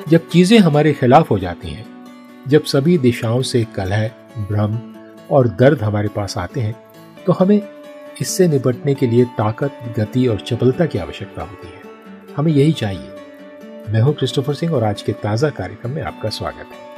जब चीजें हमारे खिलाफ हो जाती हैं, जब सभी दिशाओं से कलह, भ्रम और दर्द हमारे पास आते हैं, तो हमें इससे निपटने के लिए ताकत, गति और चपलता की आवश्यकता होती है। हमें यही चाहिए। मैं हूं क्रिस्टोफर सिंह और आज के ताजा कार्यक्रम में आपका स्वागत है।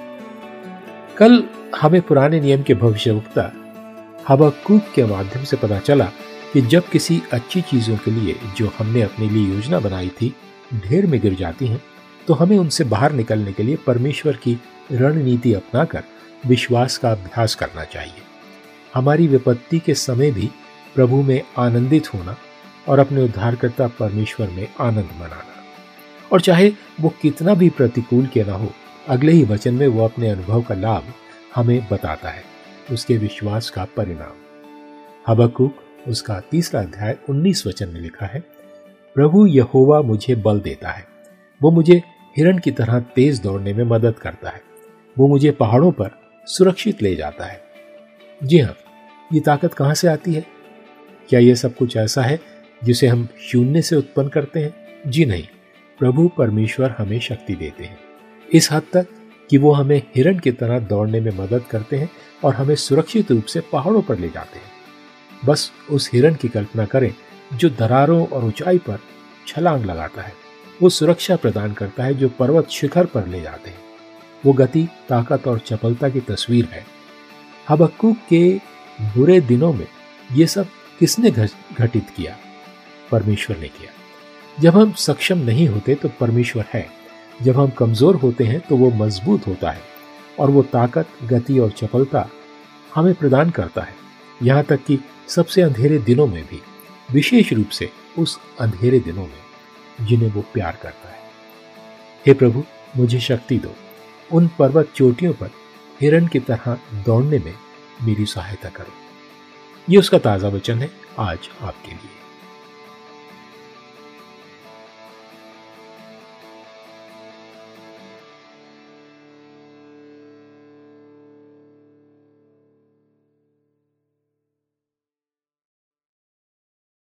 कल हमें पुराने नियम के भविष्यवक्ता हबक्कूक के माध्यम से पता चला कि जब किसी अच्छी चीजों के लिए जो हमने अपने लिए योजना बनाई थी ढेर में गिर जाती हैं, तो हमें उनसे बाहर निकलने के लिए परमेश्वर की रणनीति अपनाकर विश्वास का अभ्यास करना चाहिए। हमारी विपत्ति के समय भी प्रभु में आनंदित होना और अपने उद्धारकर्ता परमेश्वर में आनंद मनाना। और चाहे वो कितना भी प्रतिकूल क्यों न हो, अगले ही वचन में वो अपने अनुभव का लाभ हमें बताता है, उसके विश्वास का परिणाम। हबक्कूक उसका 3 अध्याय 19 वचन में लिखा है, प्रभु यहोवा मुझे बल देता है, वो मुझे हिरण की तरह तेज दौड़ने में मदद करता है, वो मुझे पहाड़ों पर सुरक्षित ले जाता है। जी हाँ, ये ताकत कहाँ से आती है? क्या ये सब कुछ ऐसा है जिसे हम शून्य से उत्पन्न करते हैं? जी नहीं, प्रभु परमेश्वर हमें शक्ति देते हैं इस हद तक कि वो हमें हिरण की तरह दौड़ने में मदद करते हैं और हमें सुरक्षित रूप से पहाड़ों पर ले जाते हैं। बस उस हिरण की कल्पना करें जो दरारों और ऊंचाई पर छलांग लगाता है। वो सुरक्षा प्रदान करता है जो पर्वत शिखर पर ले जाते हैं। वो गति, ताकत और चपलता की तस्वीर है। हबक्कूक के बुरे दिनों में ये सब किसने घटित किया? परमेश्वर ने किया। जब हम सक्षम नहीं होते तो परमेश्वर है। जब हम कमजोर होते हैं तो वो मजबूत होता है और वो ताकत, गति और चपलता हमें प्रदान करता है, यहाँ तक कि सबसे अंधेरे दिनों में भी, विशेष रूप से उस अंधेरे दिनों में जिन्हें वो प्यार करता है। हे प्रभु, मुझे शक्ति दो, उन पर्वत चोटियों पर हिरण की तरह दौड़ने में मेरी सहायता करो। ये उसका ताजा वचन है आज आपके लिए।